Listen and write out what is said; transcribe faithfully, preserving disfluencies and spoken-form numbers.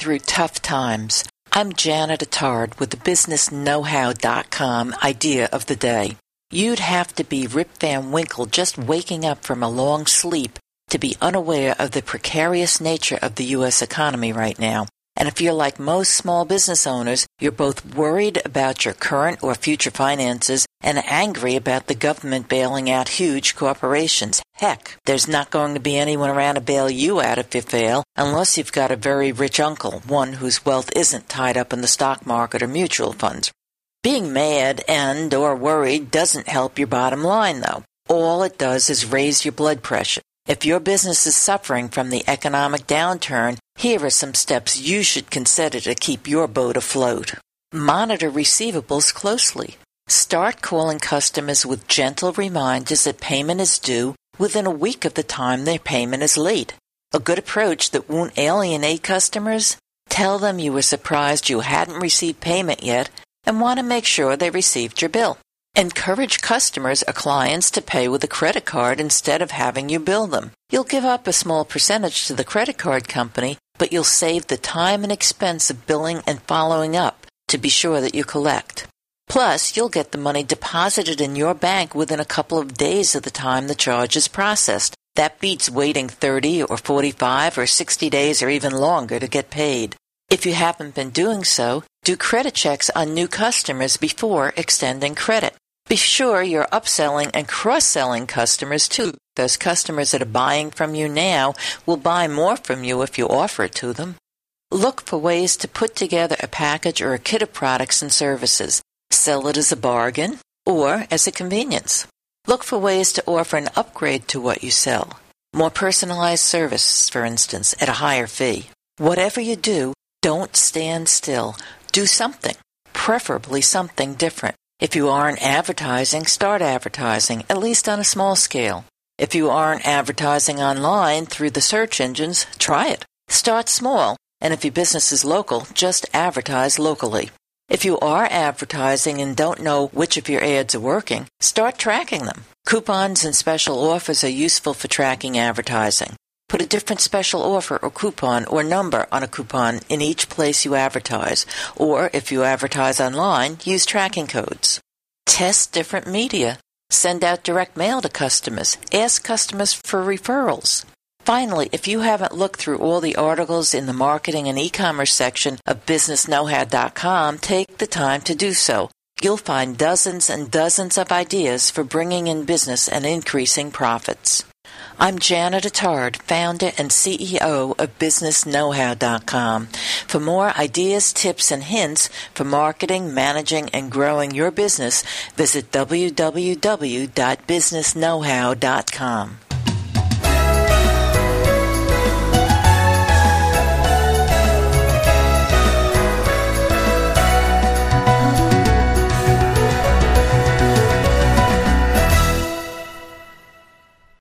through tough times. I'm Janet Attard with the business know how dot com idea of the day. You'd have to be Rip Van Winkle just waking up from a long sleep to be unaware of the precarious nature of the U S economy right now. And if you're like most small business owners, you're both worried about your current or future finances and angry about the government bailing out huge corporations. Heck, there's not going to be anyone around to bail you out if you fail, unless you've got a very rich uncle, one whose wealth isn't tied up in the stock market or mutual funds. Being mad and or worried doesn't help your bottom line, though. All it does is raise your blood pressure. If your business is suffering from the economic downturn, here are some steps you should consider to keep your boat afloat. Monitor receivables closely. Start calling customers with gentle reminders that payment is due within a week of the time their payment is late. A good approach that won't alienate customers? Tell them you were surprised you hadn't received payment yet and want to make sure they received your bill. Encourage customers or clients to pay with a credit card instead of having you bill them. You'll give up a small percentage to the credit card company, but you'll save the time and expense of billing and following up to be sure that you collect. Plus, you'll get the money deposited in your bank within a couple of days of the time the charge is processed. That beats waiting thirty or forty-five or sixty days or even longer to get paid. If you haven't been doing so, do credit checks on new customers before extending credit. Be sure you're upselling and cross-selling customers too. Those customers that are buying from you now will buy more from you if you offer it to them. Look for ways to put together a package or a kit of products and services. Sell it as a bargain or as a convenience. Look for ways to offer an upgrade to what you sell. More personalized services, for instance, at a higher fee. Whatever you do, don't stand still. Do something, preferably something different. If you aren't advertising, start advertising, at least on a small scale. If you aren't advertising online through the search engines, try it. Start small, and if your business is local, just advertise locally. If you are advertising and don't know which of your ads are working, start tracking them. Coupons and special offers are useful for tracking advertising. Put a different special offer or coupon or number on a coupon in each place you advertise, or if you advertise online, use tracking codes. Test different media. Send out direct mail to customers. Ask customers for referrals. Finally, if you haven't looked through all the articles in the marketing and e-commerce section of business know how dot com, take the time to do so. You'll find dozens and dozens of ideas for bringing in business and increasing profits. I'm Janet Attard, founder and C E O of business know how dot com. For more ideas, tips, and hints for marketing, managing, and growing your business, visit w w w dot business know how dot com.